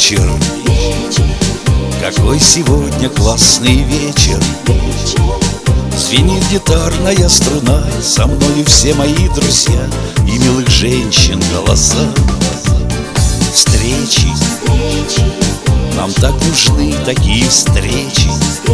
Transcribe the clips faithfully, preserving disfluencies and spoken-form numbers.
вечер, какой сегодня классный вечер. Звенит гитарная струна, со мною все мои друзья и милых женщин голоса. Встречи, нам так нужны такие встречи.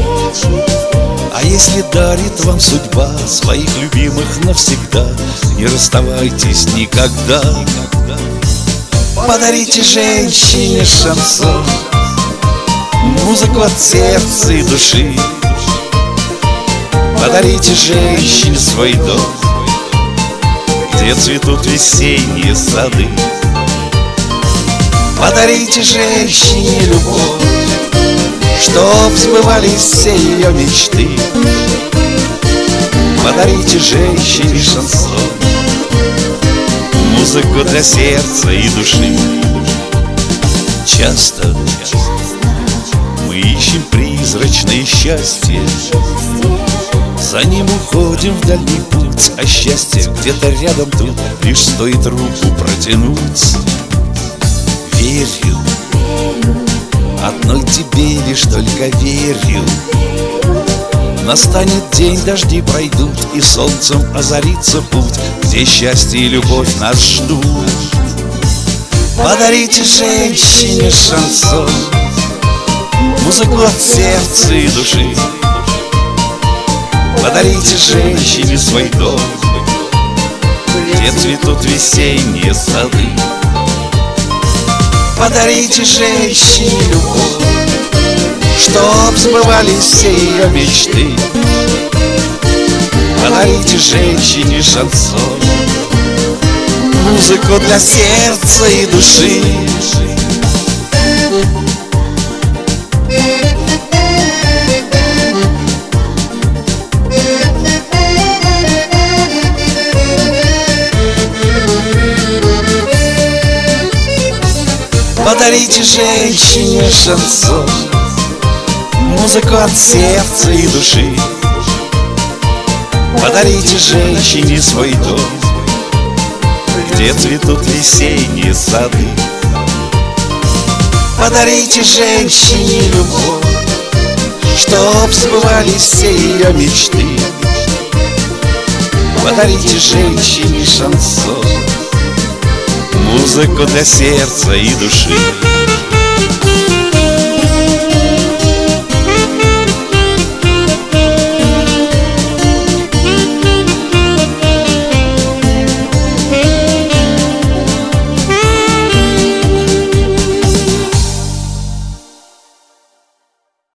А если дарит вам судьба своих любимых навсегда, не расставайтесь никогда. Подарите женщине шансон, музыку от сердца и души. Подарите женщине свой дом, где цветут весенние сады. Подарите женщине любовь, чтоб сбывались все ее мечты. Подарите женщине шансон, музыку для сердца и души. Часто мы ищем призрачное счастье, за ним уходим в дальний путь, а счастье где-то рядом тут, лишь стоит руку протянуть. Верю, одной тебе лишь только верю. Настанет день, дожди пройдут, и солнцем озарится путь, где счастье и любовь нас ждут. Подарите женщине шансон, музыку от сердца и души. Подарите женщине свой дом, где цветут весенние сады. Подарите женщине любовь, чтоб сбывались все ее мечты. Подарите женщине шансон, музыку для сердца и души. Подарите женщине шансон, музыку от сердца и души. Подарите женщине свой дом, где цветут весенние сады. Подарите женщине любовь, чтоб сбывались все ее мечты. Подарите женщине шансон, музыку для сердца и души.